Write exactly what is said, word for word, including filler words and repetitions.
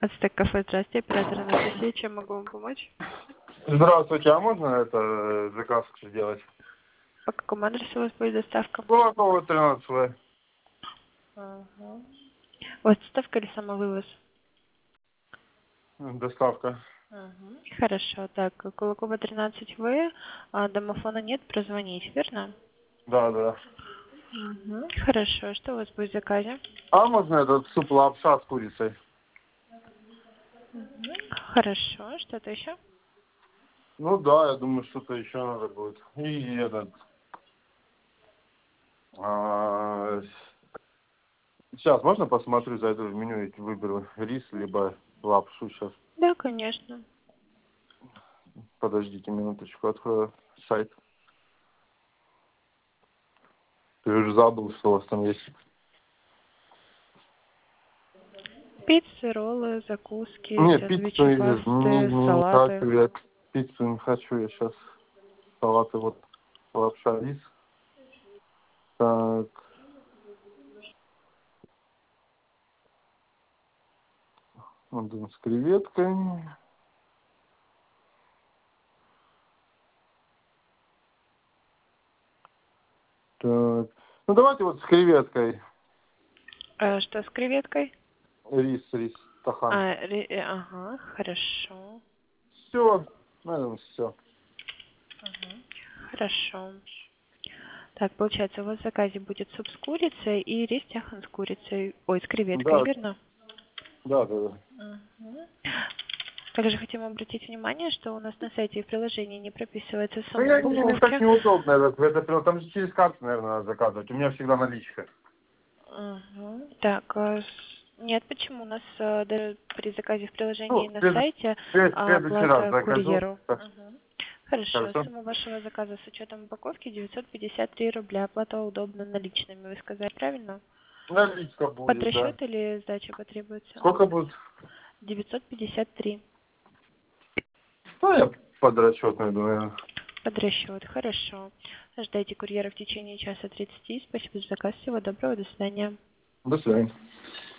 Ацтек кафе, здравствуйте, оператор Анастасия, чем могу вам помочь? Здравствуйте, а можно это э, заказ сделать? По какому адресу у вас будет доставка? Кулакова тринадцать В. Угу. У вас доставка или самовывоз? Доставка. Угу. Хорошо, так, Кулакова тринадцать В, а домофона нет, прозвонить, верно? Да, да. Угу. Хорошо, что у вас будет в заказе? А можно этот суп лапша с курицей? Угу. Хорошо, что-то еще? Ну да, я думаю, что-то еще надо будет. И этот... а, сейчас можно посмотрю, зайду в меню и выберу рис, либо лапшу сейчас. Да, конечно. Подождите минуточку, открою сайт. Ты уже забыл, что у вас там есть. Пиццы, роллы, закуски, Нет, пиццу сэндвичи, не, не, пасты, не салаты. хочу, я пиццу не хочу, я сейчас салаты вот лапша, рис. Так, один с креветкой. Так, ну давайте вот с креветкой. А что с креветкой? Рис, рис, тахан. А, ре- э, ага, хорошо. Все, наверное, все. Мгм. Хорошо. Так, получается, у вас в заказе будет суп с курицей и рис тяхан с курицей. Ой, с креветкой, Да, верно? да, да, да. Мгм. Также хотим обратить внимание, что у нас на сайте и в приложении не прописывается Ну, сумма я не, мне так упаковки. неудобно. Это, это, прям- там же через карту, наверное, надо заказывать. У меня всегда наличка. Мгм. Так, а с- нет, почему у нас э, даже при заказе в приложении Ну, и в на след- сайте след- в а, следующий раз оплата закажу. курьеру? Так, Мгм. Хорошо, хорошо? сумма вашего заказа с учетом упаковки девятьсот пятьдесят три рубля. Оплата удобно наличными, вы сказали, правильно? Наличка Под будет, да. расчет или сдача потребуется? Сколько будет? девятьсот пятьдесят три. Ну, я под расчет найду, наверное. Под расчет. Хорошо. Ждайте курьера в течение часа тридцати. Спасибо за заказ. Всего доброго. До свидания. До свидания.